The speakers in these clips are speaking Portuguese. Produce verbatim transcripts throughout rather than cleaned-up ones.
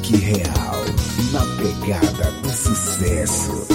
Funk real, na pegada do sucesso.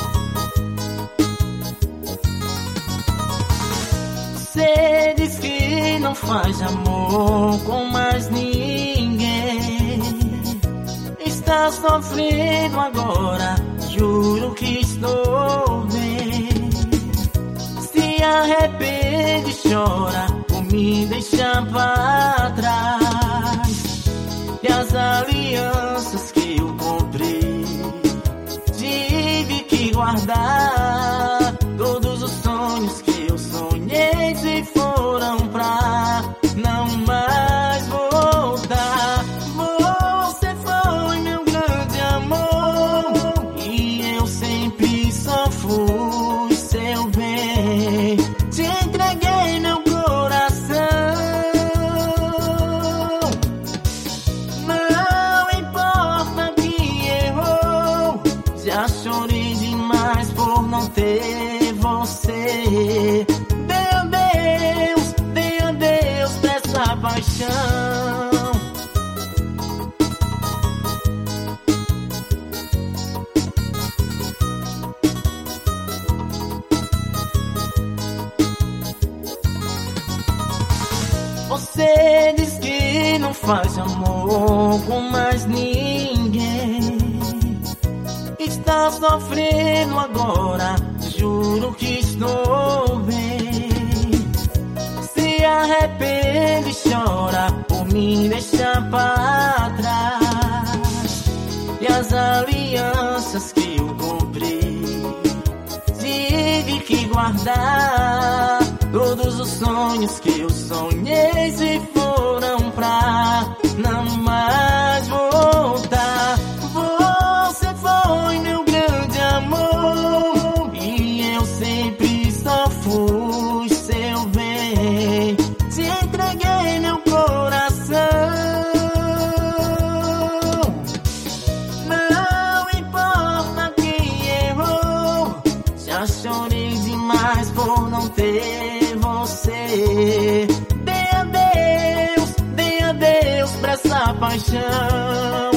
Cê diz que não faz amor com mais ninguém. Está sofrendo agora, juro que estou bem. Se arrepende, chora, por me deixar pra trás. E as alianças que eu comprei, tive que guardar. Todos os sonhos que eu sonhei se foram pra não mais voltar. Você foi meu grande amor e eu sempre só fui seu bem. Te entreguei meu coração. Não importa que errou, já chorei demais por não ter você. Dê adeus, dê adeus pra essa paixão. Você diz que não faz amor com mais ninguém. Está sofrendo agora, juro que estou bem. Se arrepende, chora, por me deixar pra trás. E as alianças que eu comprei, tive que guardar. Todos os sonhos que eu sonhei se foram pra não mais voltar. Você foi meu grande amor e eu sempre só fui seu bem. Te entreguei meu coração. Não importa quem errou, já chorei demais por não ter você. Dê adeus, dê adeus pra essa paixão.